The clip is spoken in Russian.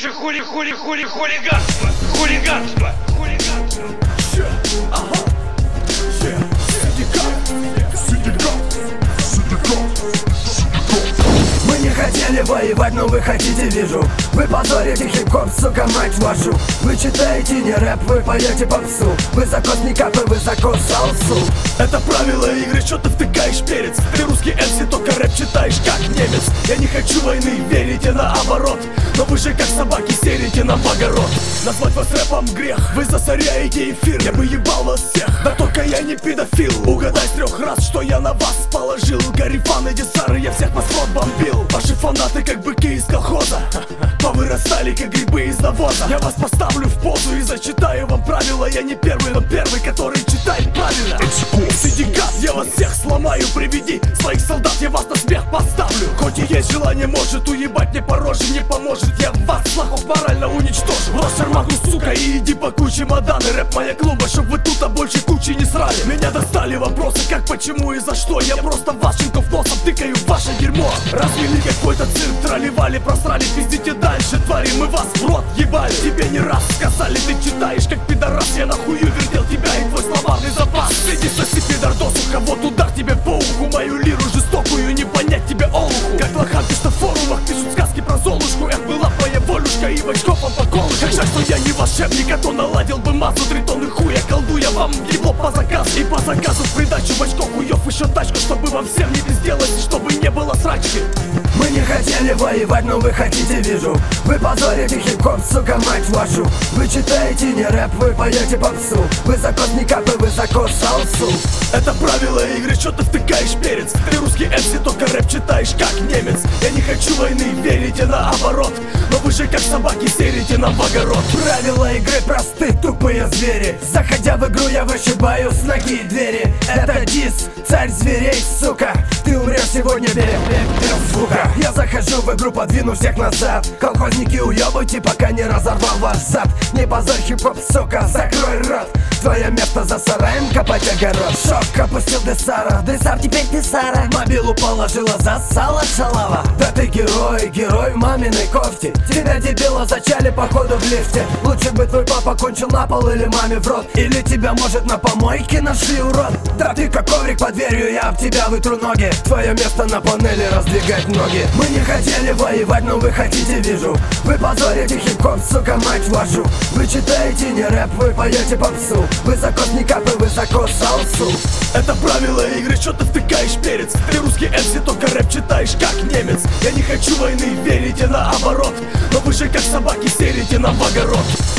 же хулиганство. Хулиганство. Мы не хотели воевать, но вы хотите, вижу. Вы позорите хип-хоп, сука, мать вашу. Вы читаете не рэп, вы поете попсу. Высоко с никапы, высоко салсу. Это правило игры, что ты втыкаешь перец. Ты русский MC, только рэп читаешь как немец. Я не хочу войны, верите наоборот. Но вы же как собаки серите нам в огород. Назвать вас рэпом грех, вы засоряете эфир. Я бы ебал вас всех, да только я не педофил. Угадай с 3 раз, что я на вас положил. Гарифаны, десары, я всех восход бомбил. Ваши фанаты как быки из колхоза, повырастали как грибы из навоза. Я вас поставлю в позу и зачитаю вам правила. Я не первый, но первый, который читает правильно. Синдикат, я вас всех сломаю. Приведи своих солдат, я вас на смех поставлю. Хоть и есть желание, может уебать мне по роже. Не поможет, я вас лохов морально уничтожу. Брось шармаку, сука, и иди пакуй чемоданы. Рэп моя клуба, чтоб вы тут больше кучи не срали. Меня достали вопросы, как, почему и за что. Я просто вашеньков носом тыкаю в ваше дерьмо. Развели какой-то цирк, тролливали, просрали. Пиздите дальше, твари, мы вас в рот ебали. Тебе не раз сказали, ты читаешь как пидорас. Я нахую вертел тебя и твой словарный запас. Сиди, соси, пидор, досуха, вот удар тебе по уху. Мою лиру жестокую, не понять тебе олуху. Как лоханки, что в форумах пишут сказки про Золушку. Эх, была моя волюшка и бочком по колу. Как жаль, что я не волшебник, а то наладил бы массу 3 тонны хуя. Колдуя вам ебло по заказу. И по заказу в придачу в очко хуев еще тачку. Чтобы вам всем не сделать, чтобы не было срачки. Мы не хотели воевать, но вы хотите, вижу. Вы позорите хип-хоп, сука, мать вашу. Вы читаете не рэп, вы поете попсу. Высоко с никапы, высоко салсу. Это правило игры, что ты втыкаешь перец. Ты русский MC, только рэп читаешь как немец. Я не хочу войны, верите наоборот. Но вы же как собаки серите нам в огород. Правила игры просты, тупые звери. Заходя в игру, я вышибаю с ноги и двери. Это дис, царь зверей, сука. Ты умрешь сегодня, сука. Я захожу в игру, подвину всех назад. Колхозники, уебайте, пока не разорвал ваш зад. Не позорь хип-хоп, сука, закрой рот. Твое место за сараем, копать огород. Шок опустил Десара, Десар теперь Десара. Мобилу положила, засала шалава. Да ты герой, герой в маминой кофте. Тебя, дебила, зачали походу в лифте. Лучше бы твой папа кончил на пол или маме в рот. Или тебя, может, на помойке нашли, урод. Да ты как коврик под дверью, я об тебя вытру ноги. Твое место на панели, раздвигать ноги. Мы не хотели воевать, но вы хотите, вижу. Вы позорите хип-хоп, сука, мать вашу. Вы читаете не рэп, вы поете попсу. Высоко с никапы, высоко салсу. Это правило игры, что ты втыкаешь перец. Ты русский MC, только рэп читаешь как немец. Я не хочу войны, верите наоборот. Но вы же как собаки серите нам в огород.